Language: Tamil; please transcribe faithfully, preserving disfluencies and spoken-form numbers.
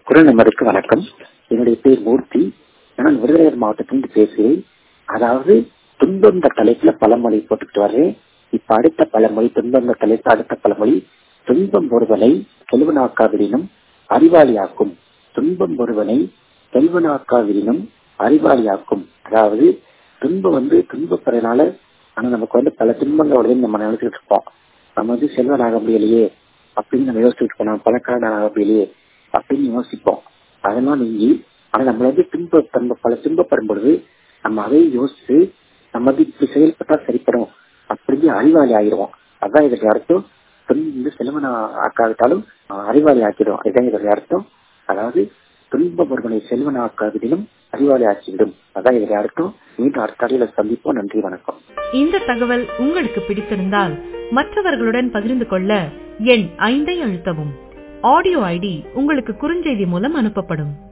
குரல் நம்பருக்கு வணக்கம். என்னுடைய பேர் மூர்த்தி. நான் விருதுநகர் மாவட்டத்திலிருந்து பேசுகிறேன். அதாவது துன்பந்த தலைப்புல பழமொழி போட்டுக்கிட்டு வர்றேன். இப்ப அடுத்த பழமொழி துன்பந்த தலைப்பு அடுத்த பழமொழி துன்பம் ஒருவனை செல்வனாக்காவிடினும் அறிவாளியாக்கும். துன்பம் ஒருவனை செல்வனாக்காவிடினும் அறிவாளியாக்கும். அதாவது துன்பம் வந்து துன்பப்படுறதுனால ஆனா நமக்கு வந்து பல துன்பங்களோட நம்ம நினைச்சுட்டு இருப்போம். நம்ம வந்து செல்வனாக முடியலையே அப்படின்னு நம்ம யோசிச்சுட்டு இருப்போம். நம்ம பணக்காரனாக முடியலையே அப்படின்னு யோசிப்போம். அதெல்லாம் நீங்கி ஆனா நம்மள வந்து துன்ப நம்ம பல துன்பப்படும் பொழுது நம்ம அதை யோசிச்சு நம்ம வந்து இப்படி செயல்பட்டா சரிப்படும் அப்படின்னு அறிவாளி ஆகிடுவோம். அதான் இதற்கு அர்த்தம். துன்ப செல்வன ஆக்காவிட்டாலும் அறிவாளி ஆக்கிடும். இதுதான் இதற்கு அர்த்தம். அதாவது துன்ப ஒருவனை செல்வன ஆக்காவிடிலும் அறிவாளி ஆக்கிவிடும். அதான் இதற்கு அர்த்தம். மீண்டும் அடுத்த அடியில சந்திப்போம். நன்றி, வணக்கம். இந்த தகவல் உங்களுக்கு பிடித்திருந்தால் மற்றவர்களுடன் பகிர்ந்து கொள்ள எண் ஐந்தை அழுத்தவும். ஆடியோ ஐடி உங்களுக்கு குறுஞ்செய்தி மூலம் அனுப்பப்படும்.